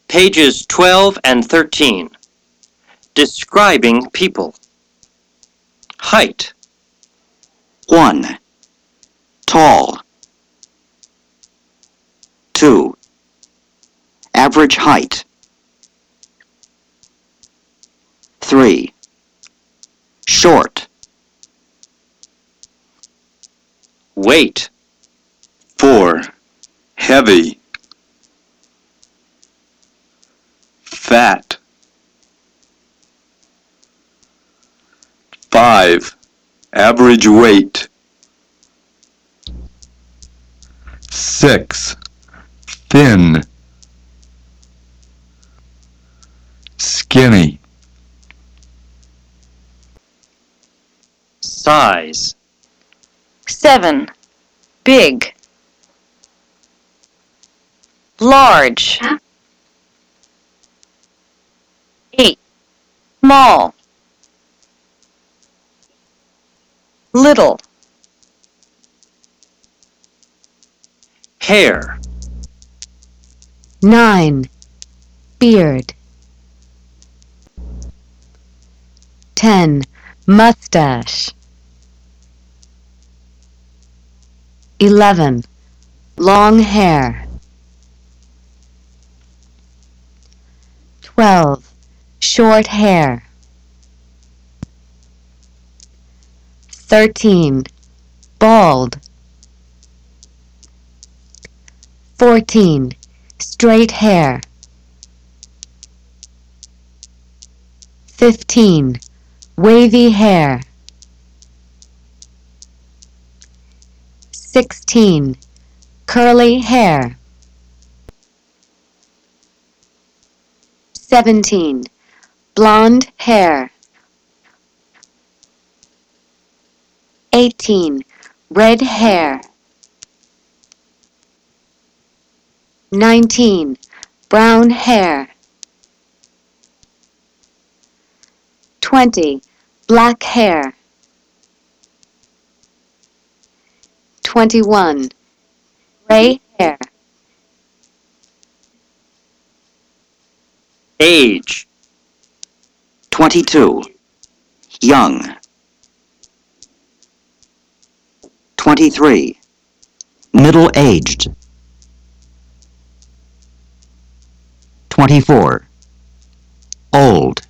Pages 12 and 13. Describing people. Height. 1. Tall. 2. Average height. 3. Short. Weight. 4. Heavy. Fat. 5. Average weight. 6. Thin. Skinny. Size. 7. Big. Large. 8. Small. Little. Hair. 9. Beard. 10. Mustache. 11. Long hair. 12. Short hair. 13. Bald. 14. Straight hair. 15. Wavy hair. 16. Curly hair. 17. Blonde hair. 18. Red hair. 19. Brown hair. 20. Black hair. 21. Gray hair. Age. 22. Young. 23. Middle-aged. 24. Old.